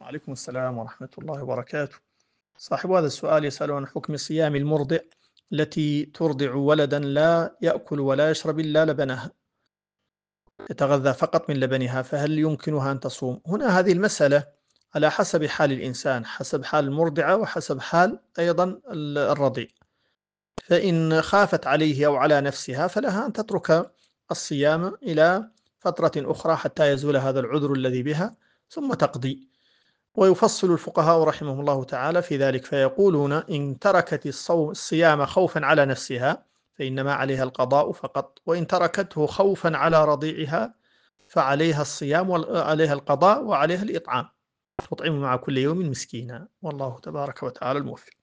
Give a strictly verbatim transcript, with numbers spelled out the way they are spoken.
وعليكم السلام ورحمة الله وبركاته. صاحب هذا السؤال يسأل عن حكم صيام المرضع التي ترضع ولدا لا يأكل ولا يشرب إلا لبنها، يتغذى فقط من لبنها، فهل يمكنها أن تصوم؟ هنا هذه المسألة على حسب حال الإنسان، حسب حال المرضعة وحسب حال أيضا ال- الرضيع. فإن خافت عليه أو على نفسها فلها أن تترك الصيام إلى فترة أخرى حتى يزول هذا العذر الذي بها ثم تقضي. ويفصل الفقهاء رحمهم الله تعالى في ذلك فيقولون إن تركت الصوم الصيام خوفا على نفسها فإنما عليها القضاء فقط، وإن تركته خوفا على رضيعها فعليها الصيام وعليها القضاء وعليها الإطعام، تطعم مع كل يوم مسكينا، والله تبارك وتعالى الموفق.